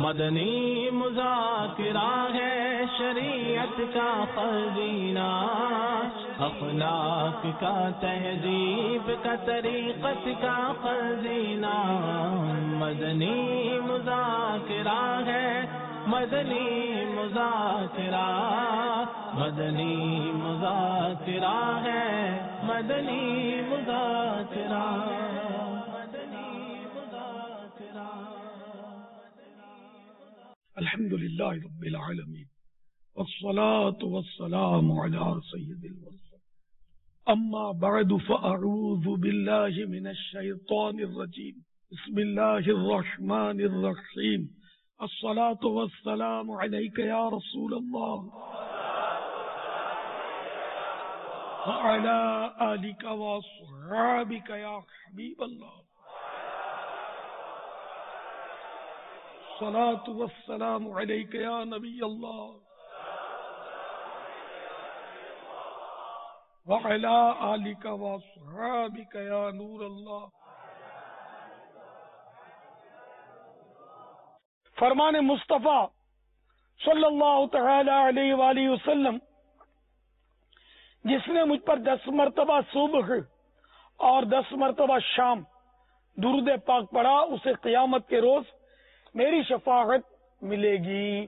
مدنی مذاکرہ ہے شریعت کا خزینہ، اخلاق کا تہذیب کا طریقت کا خزینہ، مدنی مذاکرہ ہے، مدنی مذاکرہ، مدنی مذاکرہ ہے، مدنی مذاکرہ، مدنی مذاکرہ۔ الحمد للہ رب العالمین والصلاة والسلام على سید المرسلین، اما بعد فاعوذ باللہ من الشیطان الرجیم، بسم اللہ الرحمن الرحیم، الصلاة والسلام علیک یا رسول اللہ وعلى آلک واصحابک یا حبیب اللہ، الصلاة والسلام علیک یا نبی اللہ وعلى آلک واصحابک یا نور اللہ۔ فرمان مصطفیٰ صلی اللہ تعالی علیہ وآلہ وسلم، جس نے مجھ پر 10 مرتبہ صبح اور 10 مرتبہ شام درود پاک پڑھا، اسے قیامت کے روز میری شفاعت ملے گی۔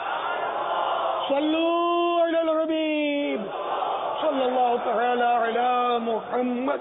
صلو علی الحبیب صلی اللہ تعالی علی محمد۔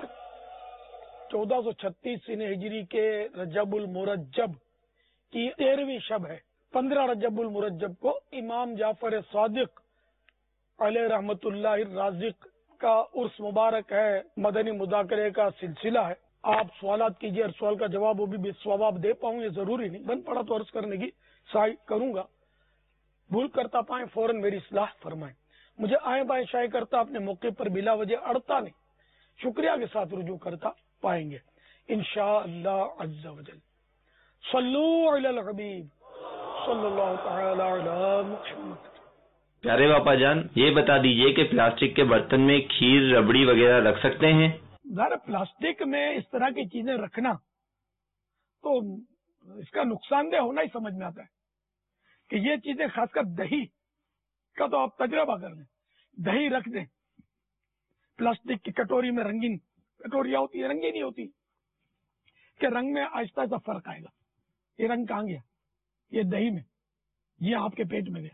1436 ہجری کے رجب المرجب کی 13ویں شب ہے۔ 15 رجب المرجب کو امام جعفر صادق علیہ رحمت اللہ الرازق کا عرس مبارک ہے۔ مدنی مذاکرے کا سلسلہ ہے۔ آپ سوالات کیجیے، ہر سوال کا جواب وہ بھی ثواب دے پاؤں یہ ضروری نہیں، بن پڑا تو عرض کرنے کی سعی کروں گا، بھول کرتا پائیں فوراً میری اصلاح فرمائیں۔ مجھے آئیں بائیں شائع کرتا اپنے موقع پر بلا وجہ اڑتا نہیں، شکریہ کے ساتھ رجوع کرتا پائیں گے انشاءاللہ عز و جل۔ صلو علی الحبیب صلی اللہ تعالی علی محمد۔ پیارے باپا جان، یہ بتا دیجئے کہ پلاسٹک کے برتن میں کھیر، ربڑی وغیرہ رکھ سکتے ہیں؟ ظاہر پلاسٹک میں اس طرح کی چیزیں رکھنا تو اس کا نقصان دہ ہونا ہی سمجھ میں آتا ہے کہ یہ چیزیں، خاص کر دہی کا تو آپ تجربہ کر لیں، دہی رکھ دیں پلاسٹک کی کٹوری میں، رنگین کٹوریاں ہوتی ہیں، رنگین نہیں ہوتی، کہ رنگ میں آہستہ آہستہ فرق آئے گا۔ یہ رنگ کہاں گیا؟ یہ دہی میں، یہ آپ کے پیٹ میں گیا۔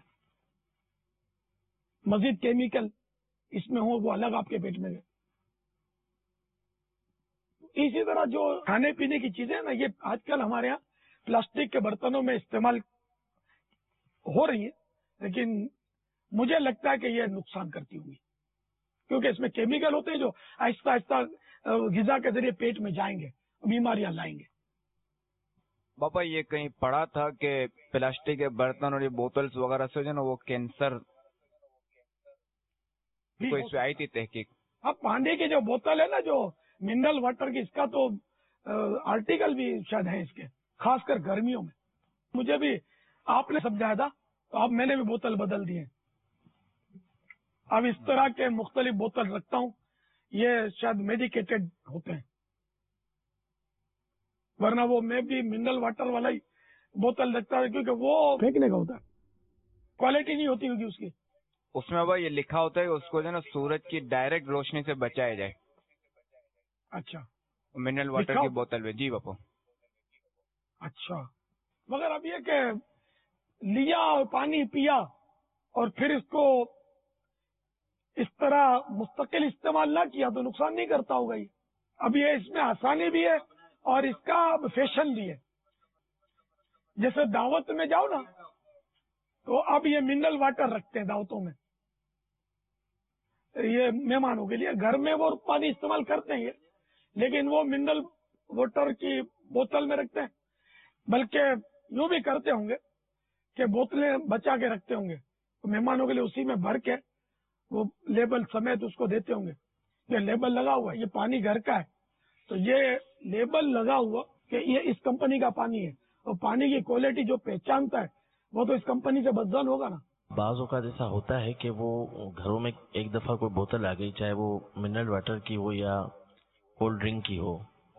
مزید کیمیکل اس میں ہو وہ الگ آپ کے پیٹ میں گئے۔ اسی طرح جو کھانے پینے کی چیزیں نا، یہ آج کل ہمارے ہاں پلاسٹک کے برتنوں میں استعمال ہو رہی ہیں، لیکن مجھے لگتا ہے کہ یہ نقصان کرتی ہوگی، کیونکہ اس میں کیمیکل ہوتے ہیں جو آہستہ آہستہ غذا کے ذریعے پیٹ میں جائیں گے، بیماریاں لائیں گے۔ باپا یہ کہیں پڑھا تھا کہ پلاسٹک کے برتن اور یہ بوتلز وغیرہ سے جو نا وہ کینسر، کوئی اس پہ آئی تھی تحقیق؟ اب پانی کی جو بوتل ہے نا، جو منرل واٹر کی، اس کا تو آرٹیکل بھی شاید ہے اس کے، خاص کر گرمیوں میں۔ مجھے بھی آپ نے سمجھایا تھا تو اب میں نے بھی بوتل بدل دی ہے، اب اس طرح کے مختلف بوتل رکھتا ہوں، یہ شاید میڈیکیٹڈ ہوتے ہیں، ورنہ وہ میں بھی منرل واٹر والا ہی بوتل رکھتا ہے، کیونکہ وہ پھینکنے کا ہوتا ہے، کوالٹی نہیں ہوتی ہوگی اس کی۔ اس میں بھائی یہ لکھا ہوتا ہے کہ اس کو جو ہے نا سورج کی ڈائریکٹ روشنی سے بچایا جائے۔ اچھا، منرل واٹر کی بوتل میں؟ جی باپا۔ اچھا، مگر اب یہ کہ لیا اور پانی پیا اور پھر اس کو اس طرح مستقل استعمال نہ کیا تو نقصان نہیں کرتا ہوگا یہ؟ اب یہ اس میں آسانی بھی ہے اور اس کا فیشن بھی ہے۔ جیسے دعوت میں جاؤ نا تو اب یہ منرل واٹر رکھتے ہیں دعوتوں میں، یہ مہمانوں کے لیے۔ گھر میں وہ پانی استعمال کرتے ہیں لیکن وہ منرل واٹر کی بوتل میں رکھتے ہیں، بلکہ یوں بھی کرتے ہوں گے کہ بوتلیں بچا کے رکھتے ہوں گے، تو مہمانوں کے لیے اسی میں بھر کے وہ لیبل سمیت اس کو دیتے ہوں گے، یہ لیبل لگا ہوا ہے، یہ پانی گھر کا ہے، تو یہ لیبل لگا ہوا کہ یہ اس کمپنی کا پانی ہے، اور پانی کی کوالٹی جو پہچانتا ہے وہ تو اس کمپنی سے بدزن ہوگا نا۔ بعض اوقات ایسا ہوتا ہے کہ وہ گھروں میں ایک دفعہ کوئی بوتل آ گئی، چاہے وہ منرل واٹر کی ہو یا کولڈ ڈرنک کی ہو،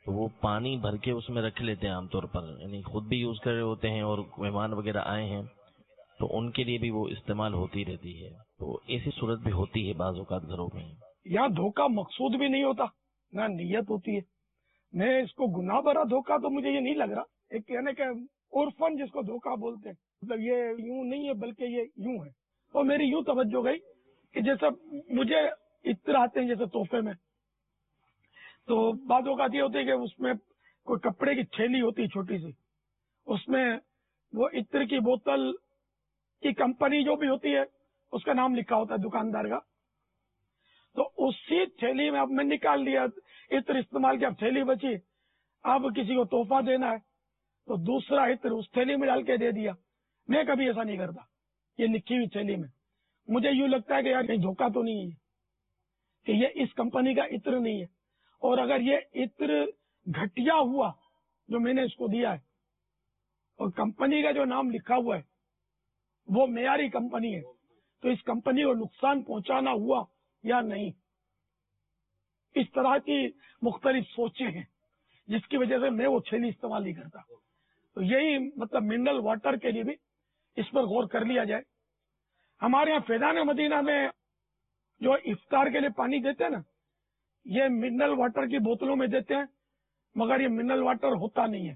تو وہ پانی بھر کے اس میں رکھ لیتے ہیں عام طور پر، یعنی خود بھی یوز کر رہے ہوتے ہیں اور مہمان وغیرہ آئے ہیں تو ان کے لیے بھی وہ استعمال ہوتی رہتی ہے. تو ایسی صورت بھی ہوتی ہے بعض اوقات گھروں میں. یہاں دھوکہ مقصود بھی نہیں ہوتا، نہ نیت ہوتی ہے. میں اس کو گناہ بھرا دھوکہ تو مجھے یہ نہیں لگ رہا. ایک یعنی کہ عرفاً جس کو دھوکہ بولتے ہیں، مطلب یہ یوں نہیں ہے بلکہ یہ یوں ہے. اور میری یوں توجہ گئی کہ جیسا مجھے عطر آتے ہیں جیسے تحفے میں، تو بعض اوقات یہ ہوتی ہے کہ اس میں کوئی کپڑے کی تھیلی ہوتی ہے چھوٹی سی، اس میں وہ عطر کی بوتل کی کمپنی جو بھی ہوتی ہے اس کا نام لکھا ہوتا ہے دکاندار کا. تو اسی تھیلی میں اب میں نکال لیا عطر استعمال کیا، اب تھیلی بچی، اب کسی کو تحفہ دینا ہے تو دوسرا عطر اس تھیلی میں ڈال کے دے دیا. میں کبھی ایسا نہیں کرتا. یہ لکھی ہوئی تھیلی میں مجھے یوں لگتا ہے کہ یار کہیں دھوکہ تو نہیں ہے کہ یہ اس کمپنی کا عطر نہیں ہے. اور اگر یہ عطر گھٹیا ہوا جو میں نے اس کو دیا ہے اور کمپنی کا جو نام لکھا ہوا ہے وہ معیاری کمپنی ہے، تو اس کمپنی کو نقصان پہنچانا ہوا یا نہیں. اس طرح کی مختلف سوچیں ہیں جس کی وجہ سے میں وہ تھیلی استعمال نہیں کرتا. تو یہی مطلب منرل واٹر کے لیے بھی اس پر غور کر لیا جائے. ہمارے یہاں فیضان مدینہ میں جو افطار کے لیے پانی دیتے ہیں نا، یہ منرل واٹر کی بوتلوں میں دیتے ہیں، مگر یہ منرل واٹر ہوتا نہیں ہے،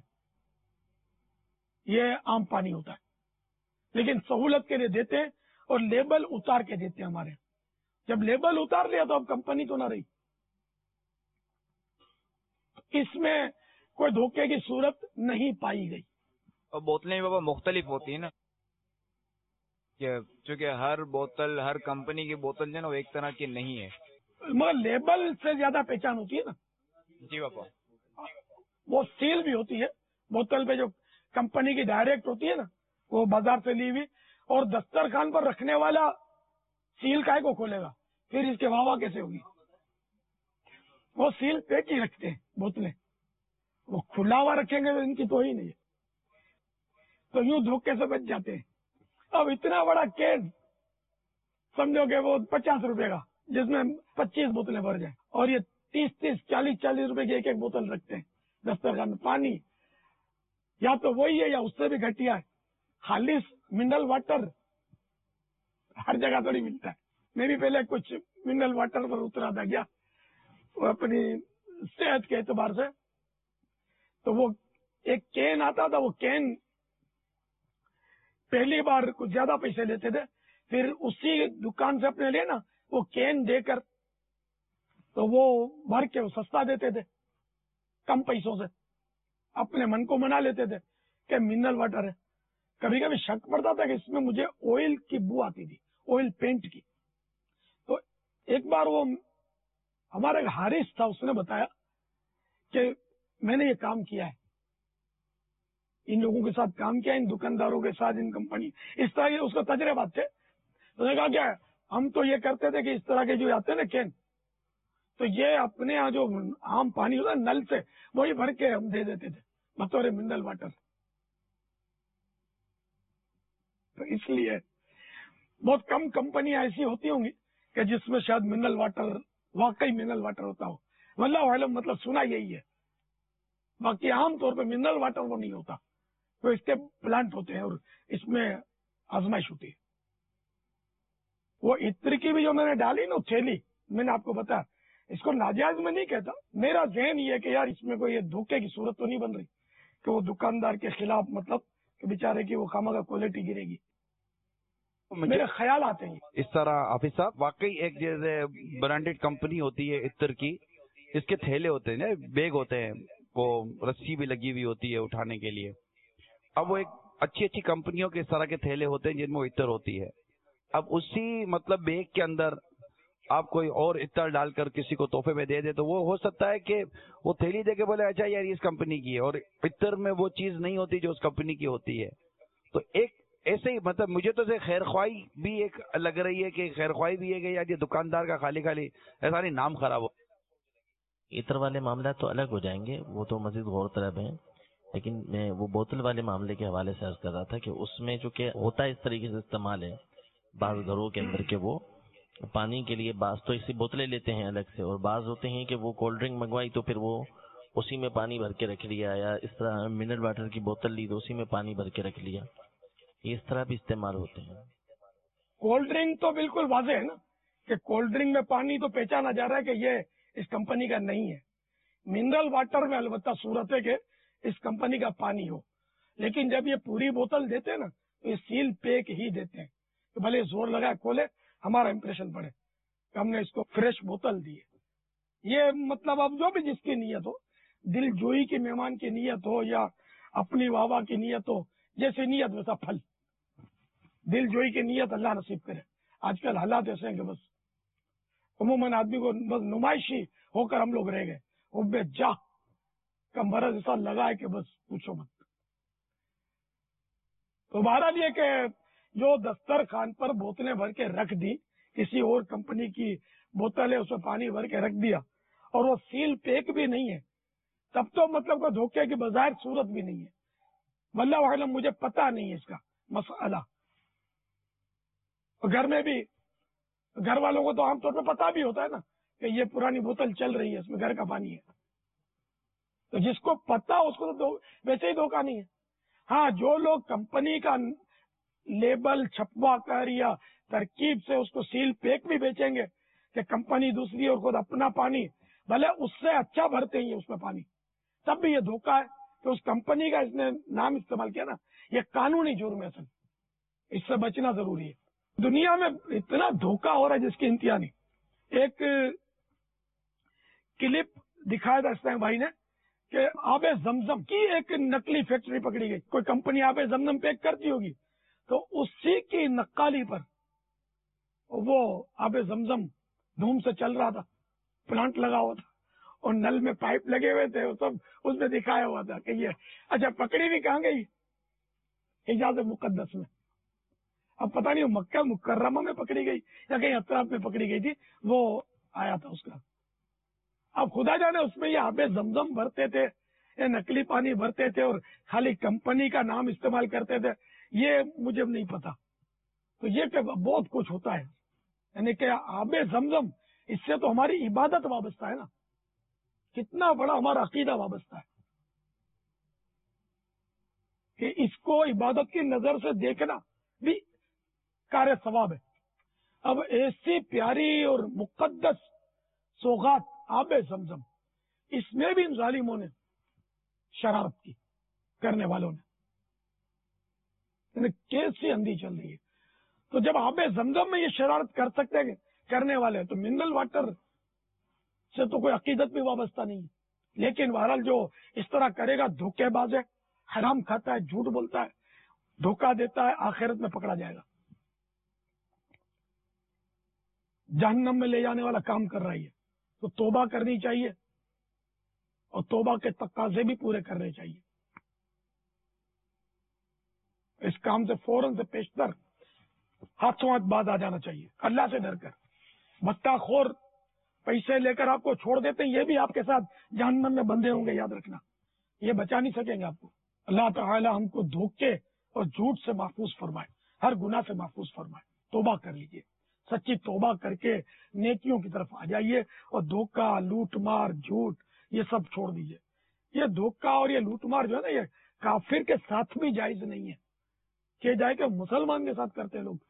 یہ عام پانی ہوتا ہے. لیکن سہولت کے لیے دیتے ہیں اور لیبل اتار کے دیتے ہیں ہمارے یہاں. جب لیبل اتار لیا تو اب کمپنی تو نہ رہی. اس میں کوئی دھوکے کی صورت نہیں پائی گئی. اور بوتلیں بھی بابا مختلف ہوتی ہیں نا، چونکہ ہر بوتل، ہر کمپنی کی بوتل جو ہے نا وہ ایک طرح کی نہیں ہے، مگر لیبل سے زیادہ پہچان ہوتی ہے نا. جی بابا. وہ سیل بھی ہوتی ہے بوتل پہ، جو کمپنی کی ڈائریکٹ ہوتی ہے نا وہ بازار سے لی ہوئی. اور دسترخوان پر رکھنے والا سیل کائے کو کھولے گا، پھر اس کے واہ کیسے ہوگی؟ وہ سیل پیک ہی رکھتے ہیں بوتلیں، وہ کھلا ہوا رکھیں گے تو ان کی تو ہی نہیں ہے. تو یوں دھوکے سے بچ جاتے ہیں. اب اتنا بڑا کین سمجھو کہ وہ 50 روپے کا جس میں 25 بوتلیں بھر جائیں، اور یہ 30 40 روپے کی ایک ایک بوتل رکھتے ہیں دسترخوان میں. پانی یا تو وہی ہے یا اس سے بھی گھٹیا ہے. خالص منرل واٹر ہر جگہ تھوڑی ملتا ہے. میں بھی پہلے کچھ منرل واٹر پر اترا تھا گیا وہ اپنی صحت کے اعتبار سے، تو وہ ایک کین آتا تھا. وہ کین پہلی بار کچھ زیادہ پیسے لیتے تھے، پھر اسی دکان سے اپنے لیے نا وہ کین دے کر تو وہ بھر کے وہ سستا دیتے تھے کم پیسوں سے. اپنے من کو منا لیتے تھے کہ منرل واٹر ہے. کبھی کبھی شک پڑتا تھا کہ اس میں مجھے آئل کی بو آتی تھی، آئل پینٹ کی. تو ایک بار وہ ہمارا ایک حارث تھا، اس نے بتایا کہ میں نے یہ کام کیا ہے، ان لوگوں کے ساتھ کام کیا، ان دکانداروں کے ساتھ، ان کمپنی اس طرح کے اس کا تجربات تھے. تو نے کہا کیا ہم تو یہ کرتے تھے کہ اس طرح کے جو آتے ہیں نا کین، تو یہ اپنے یہاں جو عام پانی ہوتا ہے نل سے وہی بھر کے ہم دے دیتے تھے بطور منرل واٹر. تو اس لیے بہت کم کمپنیاں ایسی ہوتی ہوں گی کہ جس میں شاید منرل واٹر واقعی منرل واٹر ہوتا ہو. واللہ اعلم، مطلب سنا یہی ہے. باقی عام طور پہ منرل واٹر وہ نہیں ہوتا، تو اس کے پلانٹ ہوتے ہیں اور اس میں آزمائش ہوتی ہے. وہ عطر کی بھی جو میں نے ڈالی نا تھیلی، میں نے آپ کو بتایا اس کو ناجائز میں نہیں کہتا. میرا ذہن یہ کہ یار اس میں کوئی یہ دھوکے کی صورت تو نہیں بن رہی کہ وہ دکاندار کے خلاف، مطلب کہ بیچارے کی وہ خامہ کا کوالٹی گرے گی. میرے خیال آتے ہیں اس طرح. حافظ صاحب واقعی ایک جیسے برانڈیڈ کمپنی ہوتی ہے عطر کی، اس کے تھیلے ہوتے ہیں، بیگ ہوتے ہیں، وہ رسی بھی لگی ہوئی ہوتی ہے اٹھانے کے لیے. اب وہ ایک اچھی اچھی کمپنیوں کے اس طرح کے تھیلے ہوتے ہیں جن میں وہ عطر ہوتی ہے. اب اسی مطلب بیگ کے اندر آپ کوئی اور عطر ڈال کر کسی کو تحفے میں دے دے تو وہ ہو سکتا ہے کہ وہ تھیلی دے کے بولے اچھا یار اس کمپنی کی ہے، اور عطر میں وہ چیز نہیں ہوتی جو اس کمپنی کی ہوتی ہے. تو ایک ایسے ہی مطلب مجھے تو خیر خواہی بھی ایک لگ رہی ہے کہ خیر خواہی بھی ہے کہ یار یہ دکاندار کا خالی ایسا نہیں نام خراب ہو. عطر والے معاملات تو الگ ہو جائیں گے، وہ تو مزید غور طلب ہیں. لیکن میں وہ بوتل والے معاملے کے حوالے سے عرض کر رہا تھا کہ اس میں جو کہ ہوتا ہے اس طریقے سے استعمال ہے بعض گھروں کے اندر کہ وہ پانی کے لیے بعض تو اسی بوتلیں لیتے ہیں الگ سے، اور بعض ہوتے ہیں کہ وہ کولڈ ڈرنک منگوائی تو پھر وہ اسی میں پانی بھر کے رکھ لیا، یا اس طرح منرل واٹر کی بوتل لی تو اسی میں پانی بھر کے رکھ لیا، یہ اس طرح بھی استعمال ہوتے ہیں۔ کولڈ ڈرنک تو بالکل واضح ہے نا کہ کولڈ ڈرنک میں پانی تو پہچانا جا رہا ہے کہ یہ اس کمپنی کا نہیں ہے۔ منرل واٹر میں البتہ صورت ہے کہ اس کمپنی کا پانی ہو، لیکن جب یہ پوری بوتل دیتے ہیں نا تو یہ سیل پیک ہی دیتے ہیں کہ بھلے زور لگا کھولے، ہمارا امپریشن پڑے کہ ہم نے اس کو فریش بوتل دی ہے۔ یہ مطلب اب جو بھی جس کی نیت ہو، دل جوئی کی مہمان کی نیت ہو یا اپنی واہ واہ کی نیت ہو، جیسی نیت ویسا پھل۔ دل جوئی کی نیت اللہ نصیب کرے۔ آج کل حالات ایسے ہیں کہ بس عموماً آدمی کو بس نمائشی ہو کر ہم لوگ رہ گئے، حب جاہ کا مرض ایسا لگا ہے کہ بس پوچھو مت۔ تو بہرحال یہ کہ جو دسترخوان پر بوتلیں بھر کے رکھ دی، کسی اور کمپنی کی بوتل ہے اس میں پانی بھر کے رکھ دیا اور وہ سیل پیک بھی نہیں ہے، تب تو مطلب کوئی دھوکے کی بظاہر صورت بھی نہیں ہے۔ واللہ اعلم، مجھے پتہ نہیں ہے اس کا مسئلہ۔ گھر میں بھی گھر والوں کو تو عام طور پہ پتہ بھی ہوتا ہے نا کہ یہ پرانی بوتل چل رہی ہے، اس میں گھر کا پانی ہے، تو جس کو پتا اس کو تو ویسے ہی دھوکہ نہیں ہے۔ ہاں، جو لوگ کمپنی کا لیبل چھپوا کر یا ترکیب سے اس کو سیل پیک بھی بیچیں گے کہ کمپنی دوسری اور خود اپنا پانی بھلے اس سے اچھا بھرتے ہیں اس میں پانی، تب بھی یہ دھوکہ ہے کہ اس کمپنی کا اس نے نام استعمال کیا نا، یہ قانونی جرم ہے اصل، اس سے بچنا ضروری ہے۔ دنیا میں اتنا دھوکہ ہو رہا ہے جس کی انتہا نہیں۔ ایک کلپ دکھایا تھا اسلام بھائی نے کہ آب زمزم کی ایک نقلی فیکٹری پکڑی گئی، کوئی کمپنی آب زمزم پیک کرتی ہوگی تو اسی کی نقالی پر وہ آب زمزم دھوم سے چل رہا تھا، پلانٹ لگا ہوا تھا اور نل میں پائپ لگے ہوئے تھے، سب اس میں دکھایا ہوا تھا کہ یہ اچھا پکڑی بھی کہاں گئی؟ حجاز مقدس میں۔ اب پتہ نہیں وہ مکہ مکرمہ میں پکڑی گئی یا کہیں اطراف میں پکڑی گئی تھی، وہ آیا تھا اس کا۔ اب خدا جانے اس میں یہ آب زمزم بھرتے تھے یا نقلی پانی بھرتے تھے اور خالی کمپنی کا نام استعمال کرتے تھے، یہ مجھے نہیں پتا۔ تو یہ کہ بہت کچھ ہوتا ہے، یعنی کہ آب زمزم اس سے تو ہماری عبادت وابستہ ہے نا، کتنا بڑا ہمارا عقیدہ وابستہ ہے کہ اس کو عبادت کی نظر سے دیکھنا بھی کار ثواب ہے۔ اب ایسی پیاری اور مقدس سوغات آب زمزم، اس میں بھی ان ظالموں نے شرارت کی، کرنے والوں نے، یعنی کیسی اندھی چل رہی ہے۔ تو جب آب زمزم میں یہ شرارت کر سکتے ہیں کرنے والے، تو منرل واٹر سے تو کوئی عقیدت بھی وابستہ نہیں ہے۔ لیکن بہرحال جو اس طرح کرے گا دھوکے باز ہے، حرام کھاتا ہے، جھوٹ بولتا ہے، دھوکہ دیتا ہے، آخرت میں پکڑا جائے گا، جہنم میں لے جانے والا کام کر رہی ہے۔ تو توبہ کرنی چاہیے اور توبہ کے تقاضے بھی پورے کرنے چاہیے۔ اس کام سے فوراً سے پیشتر ہاتھوں ہاتھ باز آ جانا چاہیے، اللہ سے ڈر کر۔ بھٹا خور پیسے لے کر آپ کو چھوڑ دیتے ہیں، یہ بھی آپ کے ساتھ جہنم میں بندھے ہوں گے، یاد رکھنا، یہ بچا نہیں سکیں گے آپ کو۔ اللہ تعالی ہم کو دھوکے اور جھوٹ سے محفوظ فرمائے، ہر گناہ سے محفوظ فرمائے۔ توبہ کر لیجئے، سچی توبہ کر کے نیکیوں کی طرف آ جائیے اور دھوکہ، لوٹ مار، جھوٹ یہ سب چھوڑ دیجئے۔ یہ دھوکہ اور یہ لوٹ مار جو ہے نا، یہ کافر کے ساتھ بھی جائز نہیں ہے کہ جائے کہ مسلمان کے ساتھ کرتے لوگ،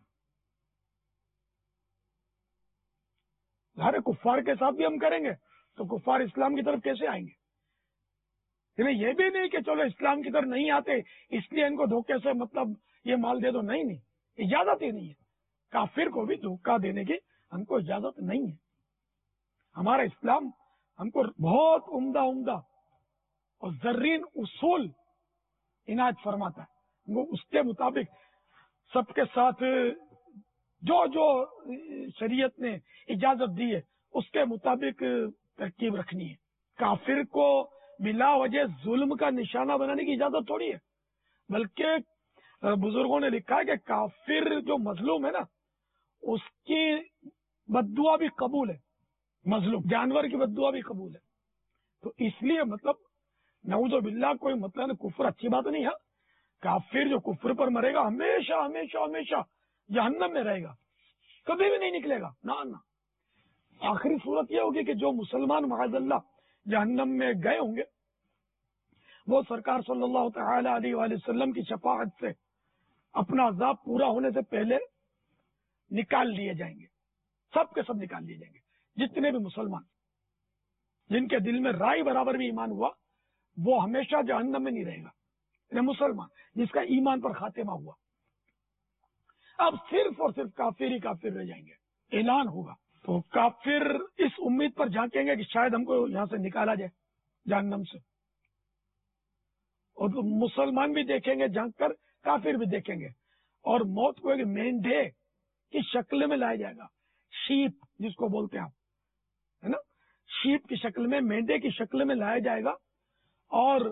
ظاہر کفار کے ساتھ بھی ہم کریں گے تو کفار اسلام کی طرف کیسے آئیں گے؟ یعنی یہ بھی نہیں کہ چلو اسلام کی طرف نہیں آتے اس لیے ان کو دھوکے سے مطلب یہ مال دے دو، نہیں، اجازت ہی نہیں ہے۔ کافر کو بھی دھوکہ دینے کی ہم کو اجازت نہیں ہے۔ ہمارا اسلام ہم کو بہت عمدہ اور زرین اصول عنایت فرماتا ہے، وہ اس کے مطابق سب کے ساتھ جو شریعت نے اجازت دی ہے اس کے مطابق ترکیب رکھنی ہے۔ کافر کو بلا وجہ ظلم کا نشانہ بنانے کی اجازت تھوڑی ہے، بلکہ بزرگوں نے لکھا ہے کہ کافر جو مظلوم ہے نا، اس کی بددعا بھی قبول ہے، مظلوم جانور کی بددعا بھی قبول ہے۔ تو اس لیے مطلب نعوذ باللہ کوئی مطلب کفر اچھی بات نہیں ہے۔ کافر جو کفر پر مرے گا ہمیشہ جہنم میں رہے گا، کبھی بھی نہیں نکلے گا، نہ۔ آخری صورت یہ ہوگی کہ جو مسلمان معاذ اللہ जहन्नम में गए होंगे वो सरकार सल्लल्लाहु तआला अलैहि वसल्लम की शफाअत से अपना अज़ाब पूरा होने से पहले निकाल लिए जाएंगे, सब के सब निकाल लिए जाएंगे। जितने भी मुसलमान जिनके दिल में राई बराबर भी ईमान हुआ वो हमेशा जहन्नम में नहीं रहेगा। यानी मुसलमान जिसका ईमान पर खातिमा हुआ, अब सिर्फ और सिर्फ काफिर ही काफिर रह जाएंगे। ऐलान होगा तो काफिर इस उम्मीद पर झांकेंगे कि शायद हमको यहां से निकाला जाए जहन्नम से, और तो मुसलमान भी देखेंगे झांक कर, काफिर भी देखेंगे, और मौत को एक मेंढे की शक्ल में लाया जाएगा, शीप जिसको बोलते हैं आप, है ना, शीप की शक्ल में, मेंढे की शक्ल में लाया जाएगा और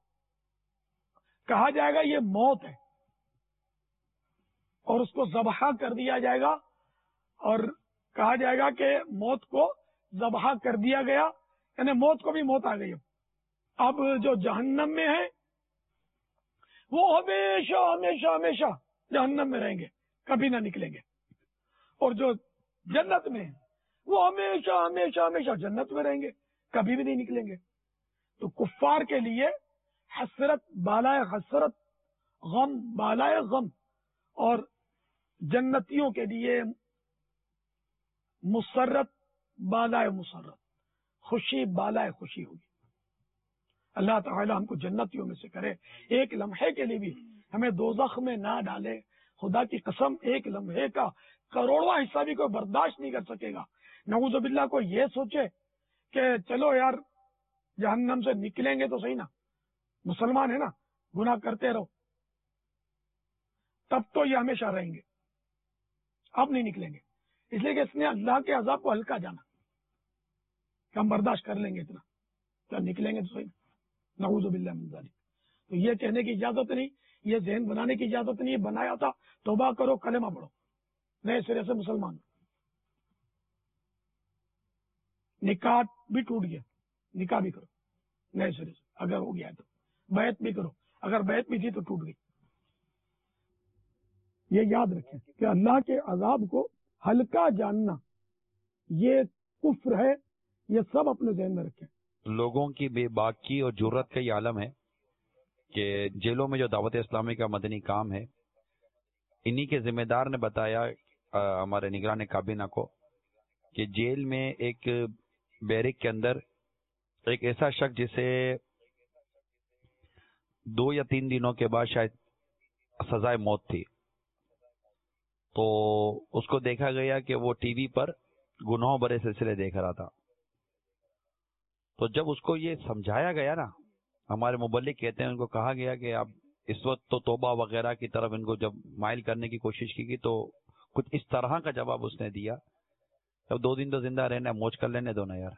कहा जाएगा ये मौत है, और उसको ज़बह कर दिया जाएगा और कहा जाएगा कि मौत को ज़बह कर दिया गया, यानी मौत को भी मौत आ गई। अब जो जहन्नम में है वो हमेशा हमेशा हमेशा जहन्नम में रहेंगे, कभी ना निकलेंगे, और जो जन्नत में है वो हमेशा हमेशा हमेशा जन्नत में रहेंगे, कभी भी नहीं निकलेंगे। तो कुफ्फार के लिए हसरत बालाए हसरत, गम बालाए गम, और जन्नतियों के लिए मुसर्रत बालाए मुसर्रत, खुशी बालाए खुशी होगी। अल्लाह ताला हमको जन्नतियों में से करे। एक लम्हे के लिए भी हमें दोज़ख में ना डाले, खुदा की कसम, एक लम्हे का करोड़वां हिस्सा भी कोई बर्दाश्त नहीं कर सकेगा। नऊज़ बिल्लाह को ये सोचे कि चलो यार जहन्नम से निकलेंगे तो सही ना, मुसलमान है ना, गुनाह करते रहो, तब तो ये हमेशा रहेंगे, अब नहीं निकलेंगे। इसलिए कि इसने अल्लाह के अज़ाब को हल्का जाना कि हम बर्दाश्त कर लेंगे इतना, क्या निकलेंगे तो सही, नऊज़ बिल्लाह मिन ज़ालिक। तो ये कहने की इजाजत नहीं, ये ज़हन बनाने की इजाजत नहीं, बनाया था तौबा करो, कलेमा पढ़ो, नए सिरे से मुसलमान। निकाह भी टूट गया, निकाह भी करो नए सिरे से, अगर हो गया है तो बैत भी करो, अगर बैत भी थी तो टूट गई। ये याद रखें कि अल्लाह के अजाब को हल्का जानना ये कुफ्र है, ये सब अपने ज़हन में रखें। लोगों की बेबाकी और जुर्रत का ये आलम है कि जेलों में जो दावत इस्लामी का मदनी काम है, इन्हीं के जिम्मेदार ने बताया हमारे निगरान काबीना को कि जेल में एक बैरिक के अंदर एक ऐसा शख्स जिसे 2 या 3 दिनों के बाद शायद सजाए मौत थी, तो उसको देखा गया कि वो टीवी पर गुनाहों भरे सिलसिले देख रहा था। तो जब उसको ये समझाया गया ना, हमारे मुबल्लिग कहते हैं, उनको कहा गया कि आप इस वक्त तो तौबा वगैरह की तरफ इनको जब माइल करने की कोशिश की तो कुछ इस तरह का जवाब उसने दिया, अब 2 दिन तो जिंदा रहना, मौज कर लेने दो ना यार,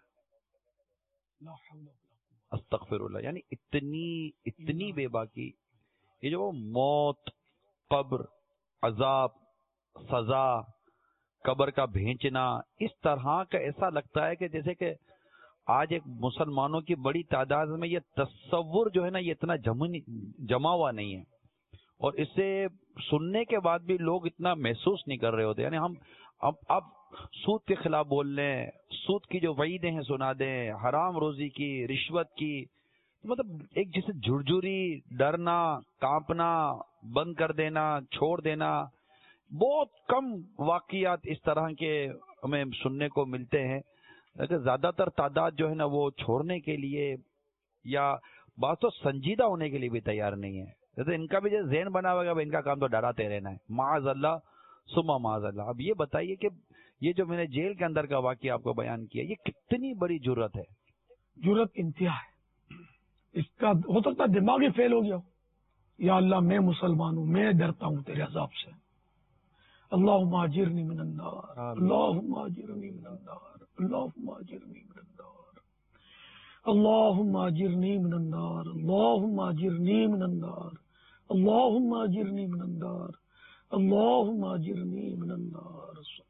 अस्तगफिरुल्लाह। यानी इतनी बेबाकी, ये जो मौत, कब्र, अजाब, सजा, कब्र का भेंचना, इस तरह का ऐसा लगता है कि जैसे कि आज एक मुसलमानों की बड़ी तादाद में ये तस्वुर जो है ना, ये इतना जमा हुआ नहीं है, और इसे सुनने के बाद भी लोग इतना महसूस नहीं कर रहे होते। यानी हम अब सूद के खिलाफ बोल लें, सूद की जो वईदें हैं सुना दें, हराम रोजी की, रिश्वत की, मतलब एक जैसे झुरझुरी, डरना, कांपना, बंद कर देना, छोड़ देना, बहुत कम वाकयात इस तरह के हमें सुनने को मिलते हैं। लेकिन ज्यादातर तादाद जो है ना वो छोड़ने के लिए या बात तो संजीदा होने के लिए भी तैयार नहीं है। जैसे इनका भी जैसे ज़हन बना हुआ है, इनका काम तो डराते रहना है, माज़अल्लाह सुम्मा माज़अल्लाह। अब ये बताइए कि ये जो मैंने जेल के अंदर का वाकया आपको बयान किया, ये कितनी बड़ी जुर्रत है, जुर्रत इंतहा है। इसका हो सकता है दिमाग ही फेल हो गया हो। या अल्लाह मैं मुसलमान हूँ, मैं डरता हूँ तेरे अजाब से, अल्लाहुम्मा अजिरनी मिनन नार, अल्लाहुम्मा अजिरनी मिनन नार, अल्लाहुम्मा अजिरनी मिनन नार, अल्लाहुम्मा अजिरनी मिनन नार, अल्लाहुम्मा अजिरनी मिनन नार, अल्लाहुम्मा अजिरनी मिनन नार, अल्लाहुम्मा अजिरनी मिनन नार।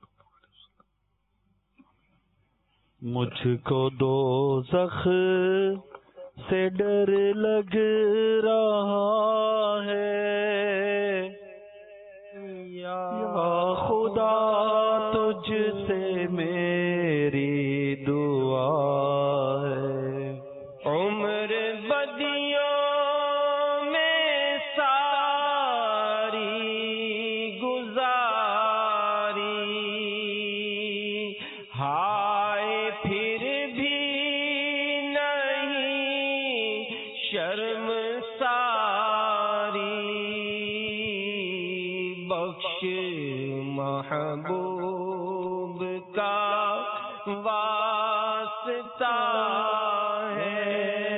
मुझको दोज़ख से डर लग रहा है, या खुदा तुझसे मेरी दुआ है। بخش محبوب کا واسطہ ہے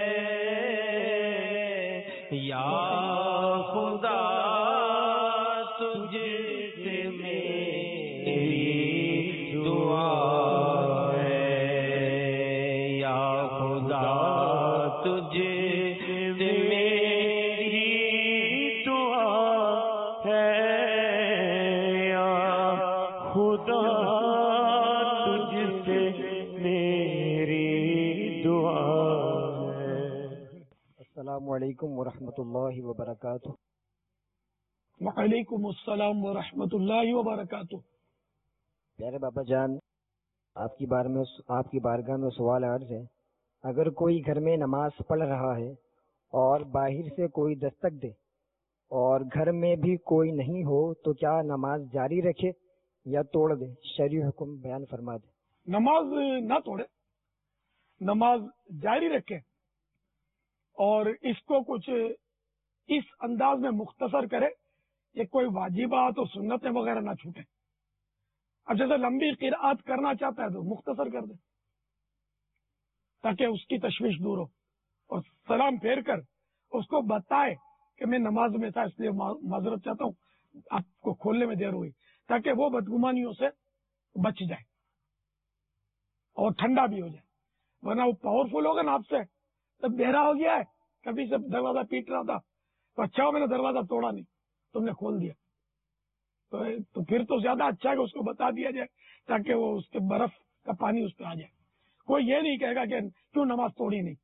یا خدا تجھ سے میری دعا ہے یا خدا تجھ سے میری دعا ہے یا خدا تجھ سے میری دعا ہے۔ السلام علیکم ورحمۃ اللہ وبرکاتہ۔ وعلیکم السلام ورحمۃ اللہ وبرکاتہ۔ پیارے بابا جان، آپ کی بارگاہ میں سوال عرض ہے، اگر کوئی گھر میں نماز پڑھ رہا ہے اور باہر سے کوئی دستک دے اور گھر میں بھی کوئی نہیں ہو تو کیا نماز جاری رکھے یا توڑ دے؟ شرعی حکم بیان فرما دے۔ نماز نہ توڑے، نماز جاری رکھے اور اس کو کچھ اس انداز میں مختصر کرے کہ کوئی واجبات اور سنتیں وغیرہ نہ چھوٹے۔ اب جیسے لمبی قرآت کرنا چاہتا ہے تو مختصر کر دے تاکہ اس کی تشویش دور ہو، اور سلام پھیر کر اس کو بتائے کہ میں نماز میں تھا اس لیے معذرت چاہتا ہوں، آپ کو کھولنے میں دیر ہوئی، تاکہ وہ بدگمانیوں سے بچ جائے اور ٹھنڈا بھی ہو جائے، ورنہ وہ پاورفل ہوگا نا آپ سے، تب بہرا ہو گیا ہے، کبھی سے دروازہ پیٹ رہا تھا تو اچھا ہو میں نے دروازہ توڑا نہیں، تم نے کھول دیا، تو پھر تو زیادہ اچھا ہے کہ اس کو بتا دیا جائے تاکہ وہ اس کے برف کا پانی اس پہ آ جائے۔ کوئی یہ نہیں کہے گا کہ کیوں نماز توڑی نہیں۔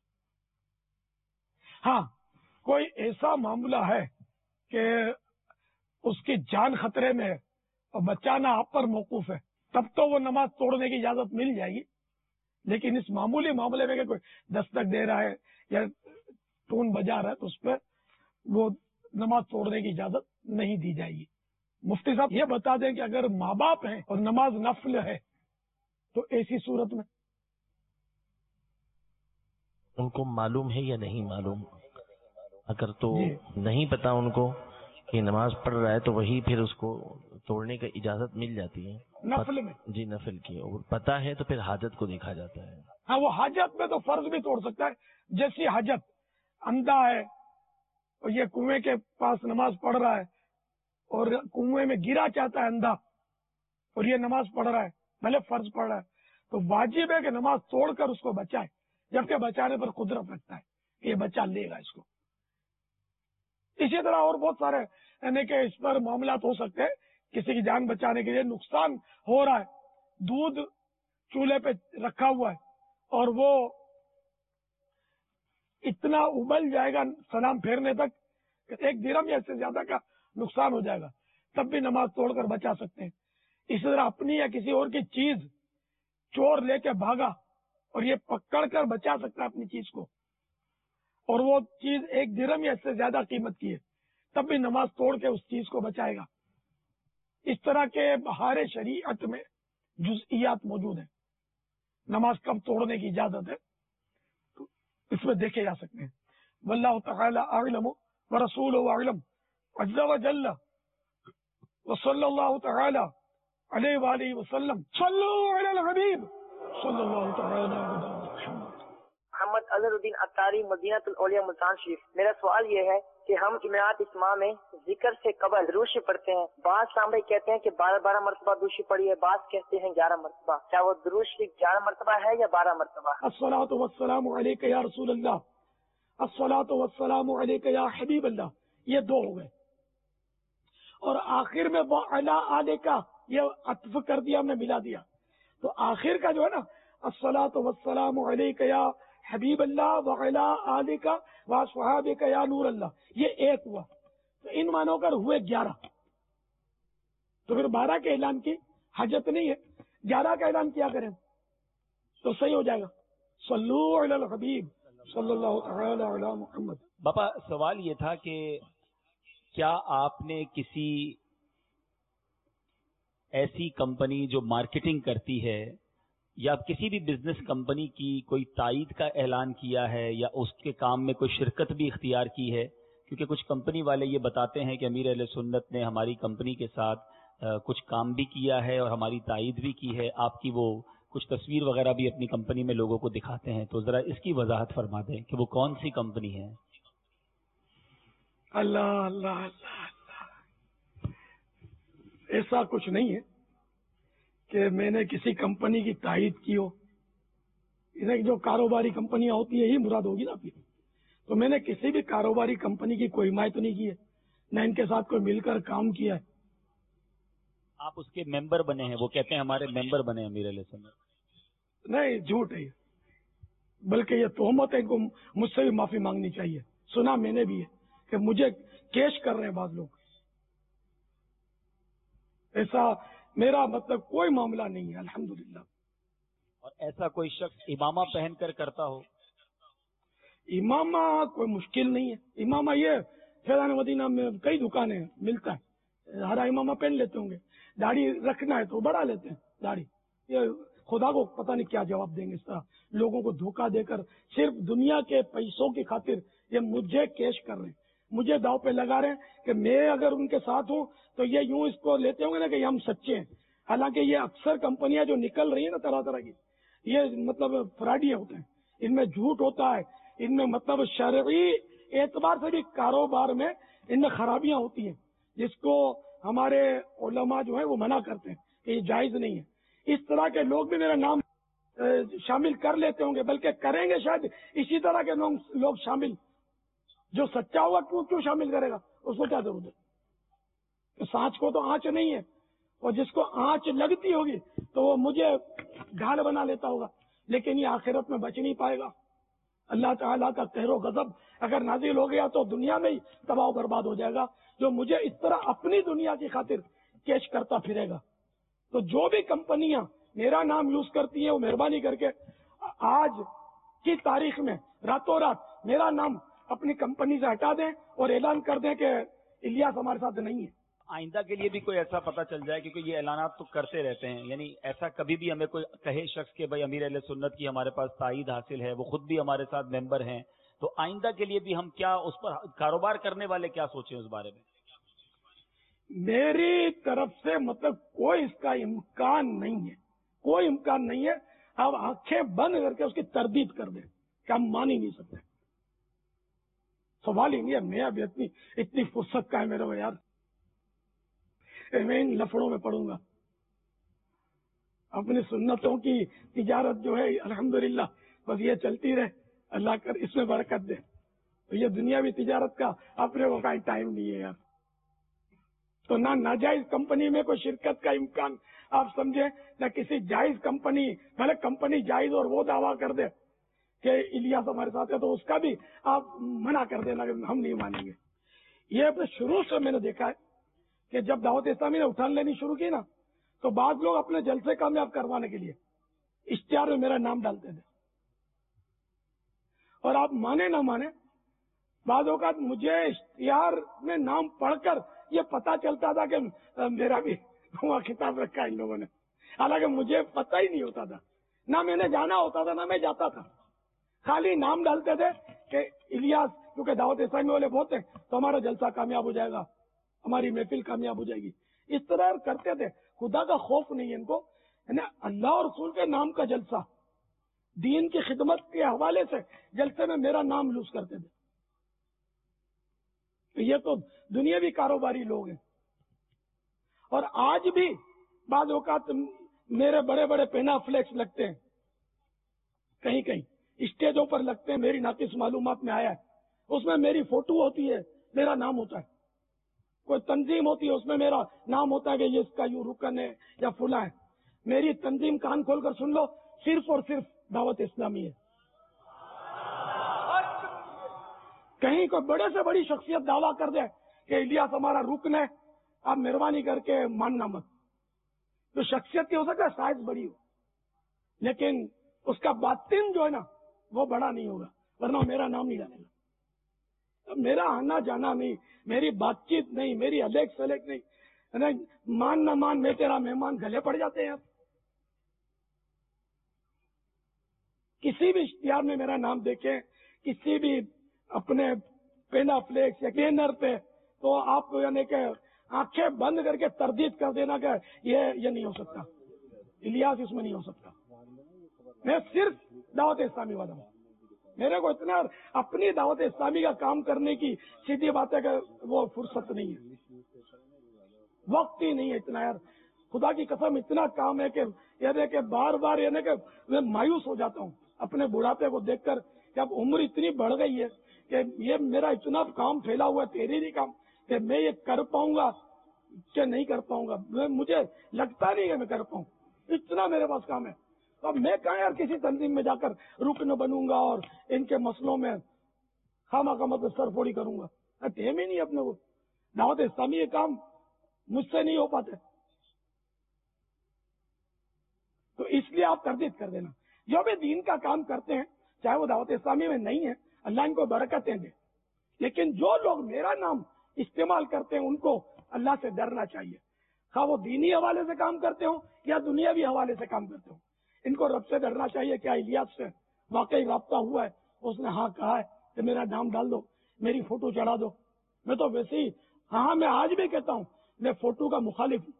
ہاں، کوئی ایسا معاملہ ہے کہ اس کی جان خطرے میں ہے اور بچانا آپ پر موقوف ہے، تب تو وہ نماز توڑنے کی اجازت مل جائے گی، لیکن اس معمولی معاملے میں کہ کوئی دستک دے رہا ہے یا ٹون بجا رہا ہے تو اس پہ وہ نماز توڑنے کی اجازت نہیں دی جائے گی۔ مفتی صاحب یہ بتا دیں کہ اگر ماں باپ ہیں اور نماز نفل ہے تو ایسی صورت میں ان کو معلوم ہے یا نہیں معلوم؟ اگر تو جی نہیں پتا ان کو کہ نماز پڑھ رہا ہے تو وہی پھر اس کو توڑنے کی اجازت مل جاتی ہے نفل میں، جی نفل کی، اور پتا ہے تو پھر حاجت کو دیکھا جاتا ہے۔ ہاں وہ حاجت میں تو فرض بھی توڑ سکتا ہے، جیسی حاجت اندھا ہے اور یہ کنویں کے پاس نماز پڑھ رہا ہے اور کنویں میں گرا چاہتا ہے اندھا اور یہ نماز پڑھ رہا ہے، بھلے فرض پڑھ رہا ہے، تو واجب ہے کہ نماز توڑ کر اس کو بچائے، جبکہ بچانے پر قدرت رکھتا ہے کہ یہ بچا لے گا اس کو۔ اسی طرح اور بہت سارے یعنی کہ اس پر معاملات ہو سکتے ہیں، کسی کی جان بچانے کے لیے نقصان ہو رہا ہے، دودھ چولہے پہ رکھا ہوا ہے اور وہ اتنا ابل جائے گا سلام پھیرنے تک کہ 1 درہم یا اس سے زیادہ کا نقصان ہو جائے گا، تب بھی نماز توڑ کر بچا سکتے ہیں۔ اسی طرح اپنی یا کسی اور کی چیز چور لے کے بھاگا اور یہ پکڑ کر بچا سکتا ہے اپنی چیز کو، اور وہ چیز 1 درہم یا اس سے زیادہ قیمت کی ہے، تب بھی نماز توڑ کے اس چیز کو بچائے گا۔ اس طرح کے بہار شریعت میں جزئیات موجود ہیں، نماز کب توڑنے کی اجازت ہے تو اس میں دیکھے جا سکتے ہیں۔ واللہ تعالی اعلم ورسولہ اعلم عز وجل وصلی اللہ تعالی علیہ وآلہ وسلم صلو علی الحبیب صلی اللہ تعالی علیہ وسلم۔ محمد اظہر الدین اتاری، مدینہ الاولیاء ملتان شریف۔ میرا سوال یہ ہے کہ ہم جمعرات اسماء میں ذکر سے قبل دروشی پڑھتے ہیں، بعض سامنے کہتے ہیں کہ 12 مرتبہ دروشی پڑھی ہے، بعض کہتے ہیں 11 مرتبہ، کیا وہ دروشی 11 مرتبہ ہے یا 12 مرتبہ؟ الصلاۃ والسلام علیک یا رسول اللہ، الصلاۃ والسلام علیک یا حبیب اللہ، یہ 2 ہو گئے، اور آخر میں وعلی آلک یہ عطف کر دیا، ہم نے ملا دیا، تو آخر کا جو ہے نا الصلاۃ والسلام علیک یا حبیب اللہ وعلی آلک واصحابک یا نور اللہ، یہ 1 ہوا، تو ان معنوں کر ہوئے 11، تو پھر 12 کے اعلان کی حاجت نہیں ہے، 11 کا اعلان کیا کریں تو صحیح ہو جائے گا۔ صلو علی الحبیب صلی اللہ تعالی علی محمد۔ باپا سوال یہ تھا کہ کیا آپ نے کسی ایسی کمپنی جو مارکیٹنگ کرتی ہے یا کسی بھی بزنس کمپنی کی کوئی تائید کا اعلان کیا ہے یا اس کے کام میں کوئی شرکت بھی اختیار کی ہے کیونکہ کچھ کمپنی والے یہ بتاتے ہیں کہ امیر اہل سنت نے ہماری کمپنی کے ساتھ کچھ کام بھی کیا ہے اور ہماری تائید بھی کی ہے. آپ کی وہ کچھ تصویر وغیرہ بھی اپنی کمپنی میں لوگوں کو دکھاتے ہیں, تو ذرا اس کی وضاحت فرما دیں کہ وہ کون سی کمپنی ہے. اللہ اللہ اللہ اللہ, ایسا کچھ نہیں ہے کہ میں نے کسی کمپنی کی تائید کی ہو. جو کاروباری کمپنیاں ہوتی ہیں یہی مراد ہوگی نا آپ کی. تو میں نے کسی بھی کاروباری کمپنی کی کوئی حمایت نہیں کی ہے, نہ ان کے ساتھ کوئی مل کر کام کیا ہے. آپ اس کے ممبر بنے ہیں, وہ کہتے ہیں ہمارے ممبر بنے امیر علیہ السلام. نہیں, جھوٹ ہے یہ, بلکہ یہ تہمت ہے. ان کو مجھ سے بھی معافی مانگنی چاہیے. سنا میں نے بھی ہے کہ مجھے کیش کر رہے ہیں بعض لوگ. ایسا میرا مطلب کوئی معاملہ نہیں ہے الحمدللہ. اور ایسا کوئی شخص امامہ پہن کر کرتا ہو؟ امامہ کوئی مشکل نہیں ہے. امامہ یہ فیضان مدینہ میں کئی دکانیں ملتا ہے, ہرا امامہ پہن لیتے ہوں گے. داڑھی رکھنا ہے تو بڑھا لیتے ہیں داڑھی. یہ خدا کو پتہ نہیں کیا جواب دیں گے اس طرح لوگوں کو دھوکہ دے کر صرف دنیا کے پیسوں کی خاطر یہ مجھے کیش کر رہے ہیں, مجھے داؤ پہ لگا رہے ہیں کہ میں اگر ان کے ساتھ ہوں تو یہ یوں اس کو لیتے ہوں گے نا کہ ہم سچے ہیں. حالانکہ یہ اکثر کمپنیاں جو نکل رہی ہیں نا طرح طرح کی, یہ مطلب فراڈیاں ہوتے ہیں, ان میں جھوٹ ہوتا ہے, ان میں مطلب شرعی اعتبار سے بھی کاروبار میں ان میں خرابیاں ہوتی ہیں, جس کو ہمارے علماء جو ہیں وہ منع کرتے ہیں کہ یہ جائز نہیں ہے. اس طرح کے لوگ بھی میرا نام شامل کر لیتے ہوں گے, بلکہ کریں گے شاید اسی طرح کے لوگ شامل. جو سچا ہوگا کیوں شامل کرے گا, اس کو کیا ضرورت ہے. سانچ کو تو آنچ نہیں ہے, اور جس کو آنچ لگتی ہوگی تو وہ مجھے ڈھال بنا لیتا ہوگا, لیکن یہ آخرت میں بچ نہیں پائے گا. اللہ تعالیٰ کا قہر و غضب اگر نازل ہو گیا تو دنیا میں ہی تباہ و برباد ہو جائے گا, جو مجھے اس طرح اپنی دنیا کی خاطر کیش کرتا پھرے گا. تو جو بھی کمپنیاں میرا نام یوز کرتی ہیں وہ مہربانی کر کے آج کی تاریخ میں راتوں رات میرا نام اپنی کمپنی سے ہٹا دیں اور اعلان کر دیں کہ الیاس ہمارے ساتھ نہیں ہے. آئندہ کے لیے بھی کوئی ایسا پتہ چل جائے, کیونکہ یہ اعلانات تو کرتے رہتے ہیں, یعنی ایسا کبھی بھی ہمیں کوئی کہے شخص کہ بھائی امیر اہل سنت کی ہمارے پاس تائید حاصل ہے, وہ خود بھی ہمارے ساتھ ممبر ہیں, تو آئندہ کے لیے بھی ہم کیا اس پر کاروبار کرنے والے کیا سوچیں اس بارے میں؟ میری طرف سے مطلب کوئی اس کا امکان نہیں ہے, کوئی امکان نہیں ہے. آپ آنکھیں بند کر کے اس کی تردید کر دیں کہ ہم مان ہی نہیں سکتے. سوال ہی نہیں ہے. میں اب اتنی فرصت کا ہے میرے کو یار, میں ان لفڑوں میں پڑوں گا. اپنی سنتوں کی تجارت جو ہے الحمدللہ بس یہ چلتی رہے, اللہ کر اس میں برکت دے. تو یہ دنیاوی تجارت کا اپنے کو کوئی ٹائم نہیں ہے یار. تو نہ ناجائز کمپنی میں کوئی شرکت کا امکان آپ سمجھیں, نہ کسی جائز کمپنی, بھلے کمپنی جائز اور وہ دعویٰ کر دے کہ الیاس ہمارے ساتھ ہے تو اس کا بھی آپ منع کر دینا کہ ہم نہیں مانیں گے. یہ شروع سے میں نے دیکھا ہے کہ جب دعوت اسلامی نے اٹھان لینی شروع کی نا تو بعض لوگ اپنے جلسے کامیاب کروانے کے لیے اشتہار میں میرا نام ڈالتے تھے. اور آپ مانے نہ مانے, بعض اوقات مجھے اشتہار میں نام پڑھ کر یہ پتا چلتا تھا کہ میرا بھی وہاں خطاب رکھا ہے ان لوگوں نے, حالانکہ مجھے پتہ ہی نہیں ہوتا تھا, نہ میں نے جانا ہوتا تھا نہ میں جاتا تھا. خالی نام ڈالتے تھے کہ الیاس, کیونکہ دعوت اسلامی والے بہت ہیں تو ہمارا جلسہ کامیاب ہو جائے گا, ہماری محفل کامیاب ہو جائے گی. اس طرح کرتے تھے. خدا کا خوف نہیں ہے ان کو, اللہ اور رسول کے نام کا جلسہ, دین کی خدمت کے حوالے سے جلسے میں میرا نام یوز کرتے تھے. یہ تو دنیاوی کاروباری لوگ ہیں. اور آج بھی بعض اوقات میرے بڑے بڑے پینا فلیکس لگتے ہیں, کہیں کہیں اسٹیجوں پر لگتے ہیں, میری ناقص معلومات میں آیا ہے. اس میں میری فوٹو ہوتی ہے, میرا نام ہوتا ہے. کوئی تنظیم ہوتی ہے اس میں میرا نام ہوتا ہے کہ یہ اس کا یوں رکن ہے یا فلاں ہے. میری تنظیم کان کھول کر سن لو, صرف اور صرف دعوت اسلامی ہے. کہیں کوئی بڑے سے بڑی شخصیت دعویٰ کر دے کہ الیاس ہمارا رکن ہے, آپ مہربانی کر کے ماننا مت. تو شخصیت کی ہو سکتا ہے سائز بڑی ہو, لیکن اس کا باطن جو ہے نا وہ بڑا نہیں ہوگا, ورنہ میرا نام نہیں ڈالے گا. میرا آنا جانا نہیں, میری بات چیت نہیں, میری الیک سلیک نہیں, مان نہ مان میں تیرا مہمان گلے پڑ جاتے ہیں. کسی بھی اشتہار میں میرا نام دیکھیں, کسی بھی اپنے पेनाफ्लेक्स या बैनर पे, तो आप यानी कि आंखें बंद करके तरदीद कर देना कि ये नहीं हो सकता, इलियास इसमें नहीं हो सकता। मैं सिर्फ दावत इस्लामी वाला हूँ, मेरे को इतना अपनी दावत इस्लामी का काम करने की सीधी बात है कि वो फुर्सत नहीं है, वक्त ही नहीं है इतना यार। खुदा की कसम इतना काम है कि यानी कि बार बार यानी कि मैं मायूस हो जाता हूँ अपने बुढ़ापे को देखकर कि अब उम्र इतनी बढ़ गई है कि ये मेरा इतना काम फैला हुआ है तहरीरी काम कि मैं ये कर पाऊंगा कि नहीं कर पाऊंगा। मुझे लगता नहीं है मैं कर पाऊँ, इतना मेरे पास काम है। तो अब मैं कहाँ यार किसी तंजीम में जाकर रुकन बनूंगा और इनके मसलों में खामा मतलब सरफोड़ी करूंगा, टाइम ही नहीं अपने को। दावत इस्लामी ये काम मुझसे नहीं हो पाते, तो इसलिए आप तरदीद कर देना। जो भी दीन का काम करते हैं चाहे वो दावत इस्लामी में नहीं है, अल्लाह इनको बरकतें दे, लेकिन जो लोग मेरा नाम इस्तेमाल करते हैं उनको अल्लाह से डरना चाहिए, खा वो दीनी हवाले से काम करते हो या दुनियावी हवाले से काम करते हो, इनको रब से डरना चाहिए। क्या इलियास से वाकई राब्ता हुआ है, उसने हाँ कहा है कि मेरा नाम डाल दो, मेरी फोटो चढ़ा दो। मैं तो वैसे ही हाँ मैं आज भी कहता हूँ मैं फोटो का मुखालिफ हूँ।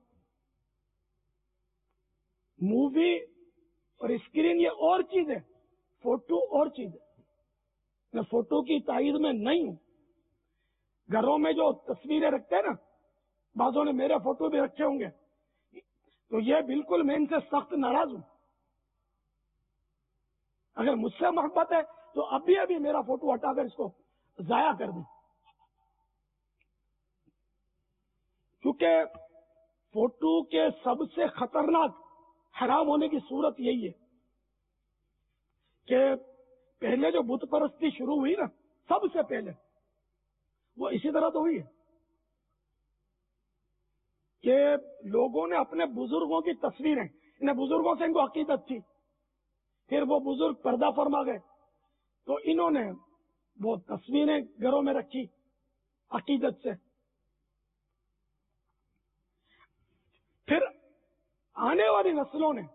मूवी और स्क्रीन ये और चीज है, फोटो और चीज है। मैं फोटो की ताईद में नहीं हूं। घरों में जो तस्वीरें रखते हैं ना, बाजों ने मेरे फोटो भी रखे होंगे, तो ये बिल्कुल मैं इनसे सख्त नाराज हूं। अगर मुझसे मोहब्बत है तो अभी अभी मेरा फोटो हटाकर इसको जाया कर दें, क्योंकि फोटो के सबसे खतरनाक हराम होने की सूरत यही है कि पहले जो बुत परस्ती शुरू हुई ना, सबसे पहले वो इसी तरह तो हुई है कि लोगों ने अपने बुजुर्गों की तस्वीरें, इन बुजुर्गों से इनको अकीदत थी, फिर वो बुजुर्ग पर्दा फरमा गए तो इन्होंने वो तस्वीरें घरों में रखी अकीदत से। फिर आने वाली नस्लों ने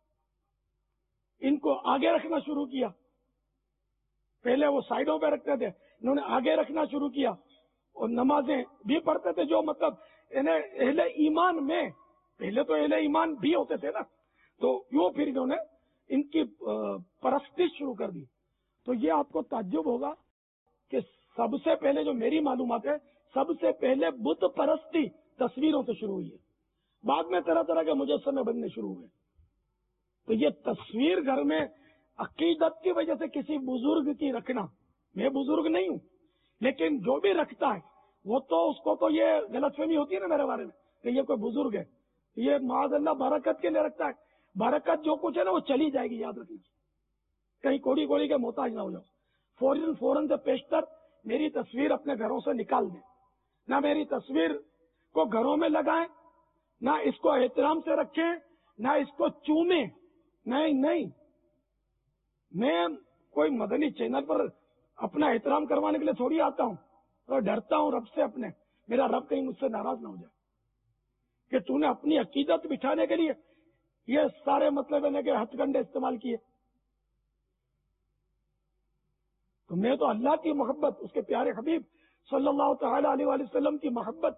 इनको आगे रखना शुरू किया। पहले वो साइडों पे रखते थे, इन्होंने आगे रखना शुरू किया और नमाजें भी पढ़ते थे जो मतलब इन्हें अहले ईमान में, पहले तो अहले ईमान भी होते थे ना, तो यूं फिर इन्होंने इनकी परस्तिश शुरू कर दी। तो ये आपको ताज्जुब होगा कि सबसे पहले जो मेरी मालूमात है, सबसे पहले बुत परस्ती तस्वीरों से शुरू हुई है, बाद में तरह तरह के मुजस्समे बनने शुरू हुए। तो ये तस्वीर घर में अकीदत की वजह से किसी बुजुर्ग की रखना, मैं बुजुर्ग नहीं हूं, लेकिन जो भी रखता है वो तो उसको तो ये गलतफहमी होती है ना मेरे बारे में कि ये कोई बुजुर्ग है, ये माज़अल्लाह बरकत के लिए रखता है। बरकत जो कुछ है ना वो चली जाएगी, याद रखना, कहीं कोड़ी कोड़ी के मोहताज ना हो जाओ। फौरन से पेशतर मेरी तस्वीर अपने घरों से निकाल दें, ना मेरी तस्वीर को घरों में लगाएं, ना इसको एहतराम से रखें, ना इसको चूमें। नहीं, मैं कोई मदनी चैनल पर अपना एहतराम करवाने के लिए थोड़ी आता हूं, और डरता हूं रब से अपने, मेरा रब कहीं मुझसे नाराज ना हो जाए कि तूने अपनी अकीदत बिठाने के लिए ये सारे मतलब है कि हथकंडे इस्तेमाल किए। तो मैं तो अल्लाह की मोहब्बत, उसके प्यारे हबीब सल्लल्लाहु तआला अलैहि वसल्लम की मोहब्बत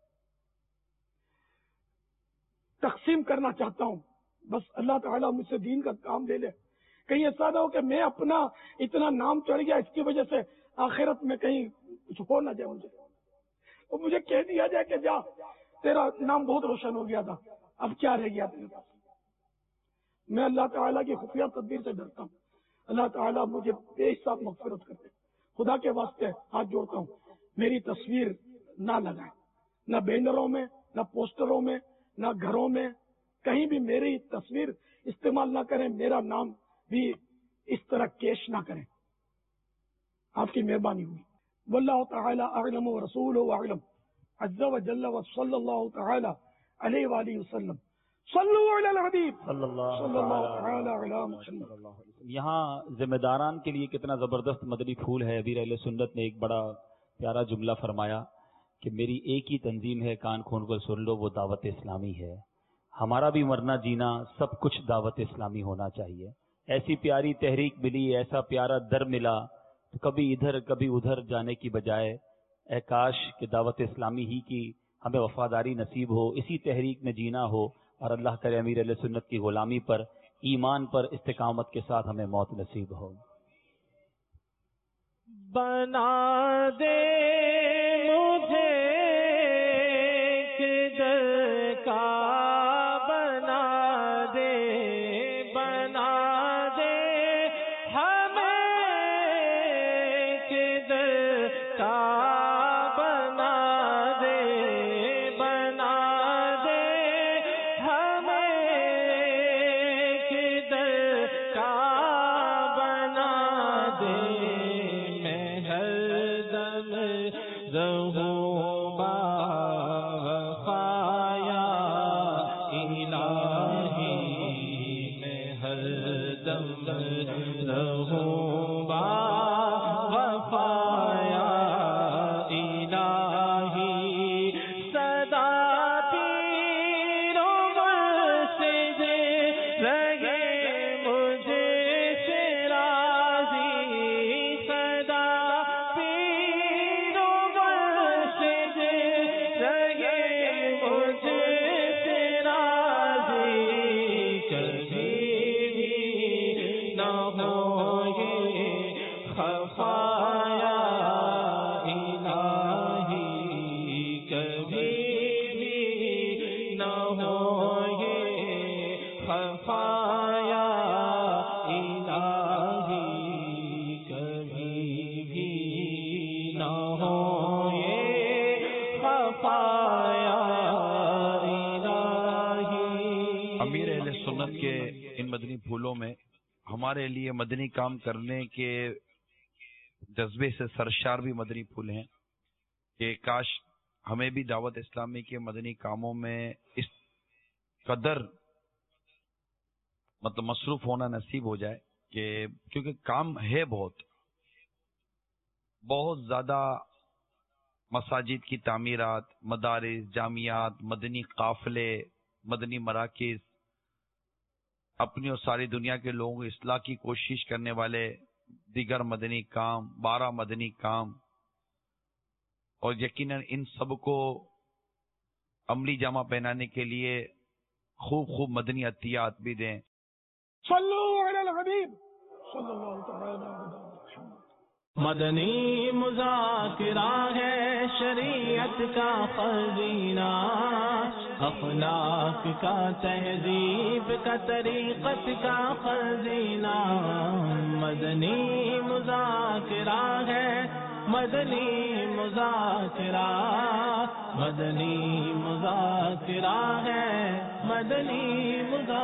तकसीम करना चाहता हूं। बस अल्लाह ताला मुझसे दीन का काम ले ले। कहीं ऐसा ना हो कि मैं अपना इतना नाम चढ़ गया, इसकी वजह से आखिरत में कहीं कुछ हो ना जाए मुझे, और मुझे कह दिया जाए कि जा तेरा नाम बहुत रोशन हो गया था, अब क्या रह गया तेरे पास। मैं अल्लाह ताला की खुफिया तदबीर से डरता हूँ। अल्लाह ताला मुझे बेहिसाब मग़फ़िरत करते। खुदा के वास्ते हाथ जोड़ता हूँ, मेरी तस्वीर ना लगाएं, ना बैनरों में, ना पोस्टरों में, ना घरों में, कहीं भी मेरी तस्वीर इस्तेमाल ना करें, मेरा नाम भी इस तरह केश ना करें। आपकी मेहरबानी हुई। वल्लाहु तआला अअलम व रसूलुहु अअलम। अज़्ज़ा व जल्ल व सल्लल्लाहु तआला अलैहि व आलिहि वसल्लम। सल्लु अलल हबीब सल्लल्लाहु तआला अला मुहम्मद। यहाँ जिम्मेदारान के लिए कितना जबरदस्त मदनी फूल है। अमीर अहले सुन्नत ने एक बड़ा प्यारा जुमला फरमाया कि मेरी एक ही तंजीम है, कान खोल कर सुन लो, वो दावत इस्लामी है। हमारा भी मरना जीना सब कुछ दावत इस्लामी होना चाहिए। ऐसी प्यारी तहरीक मिली, ऐसा प्यारा दर मिला, تو کبھی ادھر کبھی ادھر جانے کی بجائے اے کاش کہ دعوت اسلامی ہی کی ہمیں وفاداری نصیب ہو، اسی تحریک میں جینا ہو، اور اللہ کرے امیر اہل سنت کی غلامی پر، ایمان پر استقامت کے ساتھ ہمیں موت نصیب ہو۔ بنا دے مجھے کدھر کا بنا دے، بنا دے ہمیں کدھر کا بنا دے، بنا دے ہمیں کدھر کا بنا دے، رہوں باوفایا الہی، میں ہر دم رہوں باوفایا الہی، صدا پیروں سے رہے مجھے سے راضی، صدا امیر اہل سنت کے ان مدنی پھولوں میں ہمارے لیے مدنی کام کرنے کے جذبے سے سرشار بھی مدنی پھول ہیں کہ کاش ہمیں بھی دعوت اسلامی کے مدنی کاموں میں اس قدر مطلب مصروف ہونا نصیب ہو جائے کہ کیونکہ کام ہے بہت زیادہ، مساجد کی تعمیرات، مدارس، جامعات، مدنی قافلے، مدنی مراکز، اپنی اور ساری دنیا کے لوگوں کی اصلاح کی کوشش کرنے والے دیگر مدنی کام، 12 مدنی کام، اور یقیناً ان سب کو عملی جامہ پہنانے کے لیے خوب مدنی عطیات بھی دیں۔ صلو علی الحبیب صلی اللہ تعالی علیہ وسلم۔ مدنی مذاکرہ ہے شریعت کا خزینہ، اخلاق کا، تہذیب کا، طریقت کا خزینہ، مدنی مذاکرہ ہے، مدنی مذاکرہ، مدنی مذاکرہ ہے، مدنی مذاکرہ